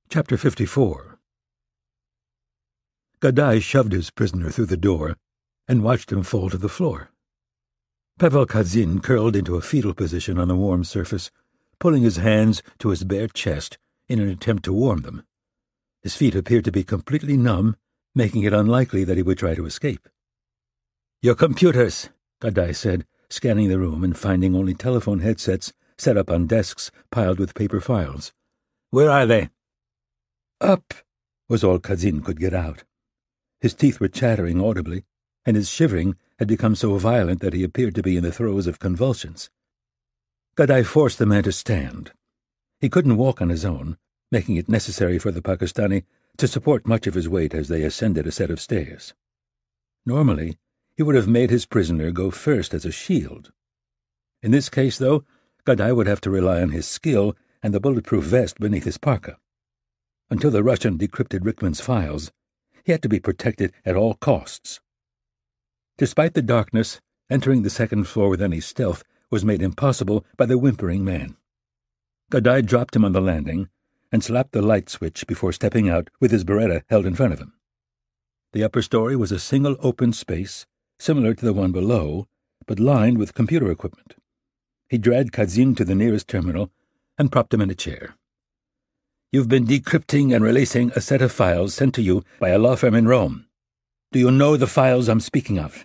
Chapter 54. Gadai shoved his prisoner through the door and watched him fall to the floor. Pavel Kadzin curled into a fetal position on the warm surface, pulling his hands to his bare chest in an attempt to warm them. His feet appeared to be completely numb, making it unlikely that he would try to escape. "Your computers," Gadai said, scanning the room and finding only telephone headsets set up on desks piled with paper files. "Where are they?" "Up," was all Kadzin could get out. His teeth were chattering audibly, and his shivering had become so violent that he appeared to be in the throes of convulsions. Gadai forced the man to stand. He couldn't walk on his own, making it necessary for the Pakistani to support much of his weight as they ascended a set of stairs. Normally, he would have made his prisoner go first as a shield. In this case, though, Gadai would have to rely on his skill and the bulletproof vest beneath his parka. Until the Russian decrypted Rickman's files, he had to be protected at all costs. Despite the darkness, entering the second floor with any stealth was made impossible by the whimpering man. Gadai dropped him on the landing and slapped the light switch before stepping out with his Beretta held in front of him. The upper story was a single open space, similar to the one below, but lined with computer equipment. He dragged Kadzin to the nearest terminal and propped him in a chair. "You've been decrypting and releasing a set of files sent to you by a law firm in Rome. Do you know the files I'm speaking of?"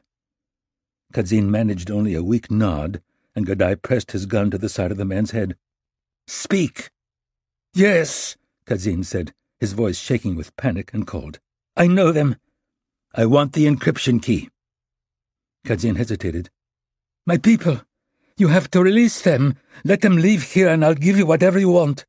Kadzin managed only a weak nod, and Gadai pressed his gun to the side of the man's head. "Speak!" "Yes," Kadzin said, his voice shaking with panic and cold. "I know them. I want the encryption key." Kadzin hesitated. "My people, you have to release them. Let them leave here and I'll give you whatever you want."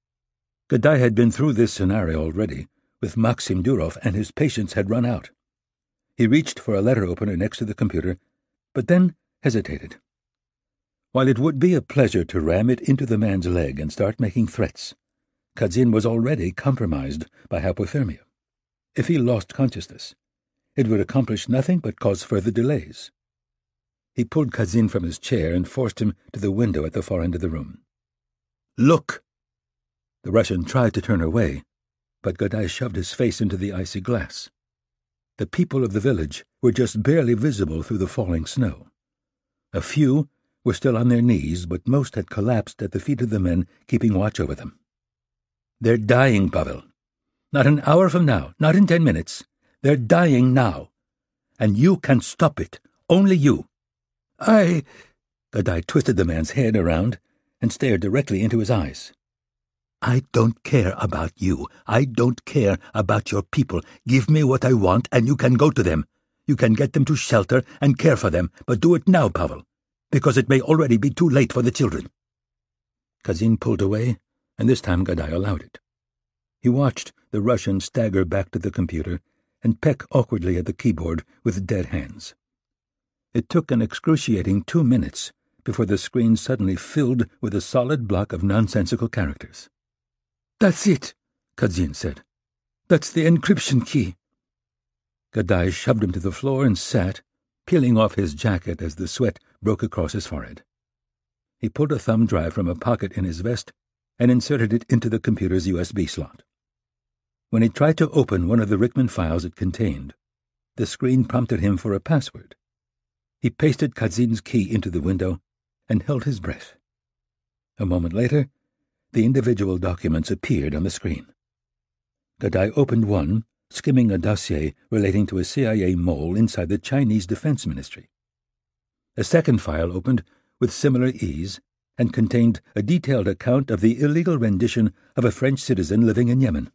Gadai had been through this scenario already, with Maxim Durov, and his patience had run out. He reached for a letter opener next to the computer, but then hesitated. While it would be a pleasure to ram it into the man's leg and start making threats, Kadzin was already compromised by hypothermia. If he lost consciousness, it would accomplish nothing but cause further delays. He pulled Kadzin from his chair and forced him to the window at the far end of the room. "Look!" The Russian tried to turn away, but Gadai shoved his face into the icy glass. The people of the village were just barely visible through the falling snow. A few were still on their knees, but most had collapsed at the feet of the men keeping watch over them. "They're dying, Pavel. Not an hour from now, not in 10 minutes. They're dying now. And you can stop it. Only you." Gadai twisted the man's head around and stared directly into his eyes. "I don't care about you. I don't care about your people. Give me what I want and you can go to them. You can get them to shelter and care for them, but do it now, Pavel, because it may already be too late for the children." Kadzin pulled away, and this time Gadai allowed it. He watched the Russian stagger back to the computer and peck awkwardly at the keyboard with dead hands. It took an excruciating 2 minutes before the screen suddenly filled with a solid block of nonsensical characters. "That's it," Kadzin said. "That's the encryption key." Gadai shoved him to the floor and sat, peeling off his jacket as the sweat broke across his forehead. He pulled a thumb drive from a pocket in his vest and inserted it into the computer's USB slot. When he tried to open one of the Rickman files it contained, the screen prompted him for a password. He pasted Kadzin's key into the window and held his breath. A moment later, the individual documents appeared on the screen. Gadai opened one, skimming a dossier relating to a CIA mole inside the Chinese Defense Ministry. A second file opened with similar ease and contained a detailed account of the illegal rendition of a French citizen living in Yemen.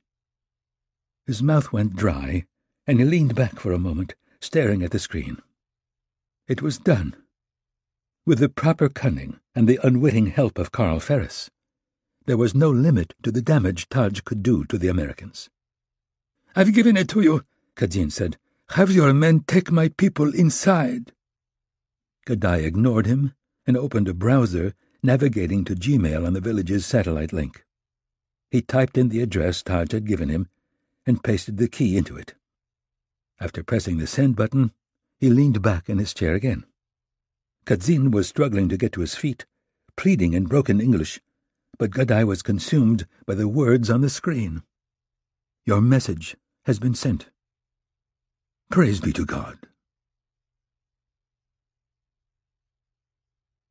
His mouth went dry, and he leaned back for a moment, staring at the screen. It was done. With the proper cunning and the unwitting help of Carl Ferris, there was no limit to the damage Taj could do to the Americans. "I've given it to you," Kadzin said. "Have your men take my people inside." Gadai ignored him and opened a browser navigating to Gmail on the village's satellite link. He typed in the address Taj had given him and pasted the key into it. After pressing the send button, he leaned back in his chair again. Kadzin was struggling to get to his feet, pleading in broken English, but Gadai was consumed by the words on the screen. Your message has been sent." "Praise be to God,"